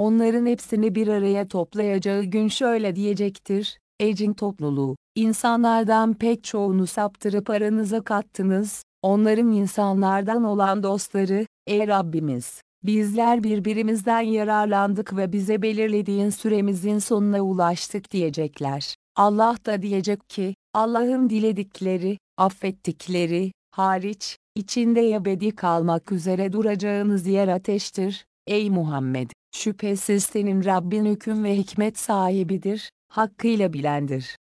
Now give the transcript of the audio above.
Onların hepsini bir araya toplayacağı gün şöyle diyecektir: Ey cin topluluğu! İnsanlardan pek çoğunu saptırıp aranıza kattınız, onların insanlardan olan dostları, ey Rabbimiz! Bizler birbirimizden yararlandık ve bize belirlediğin süremizin sonuna ulaştık diyecekler. Allah da diyecek ki, Allah'ın diledikleri, affettikleri, hariç, içinde ebedi kalmak üzere duracağınız yer ateştir, ey Muhammed! Şüphesiz senin Rabbin hüküm ve hikmet sahibidir, hakkıyla bilendir.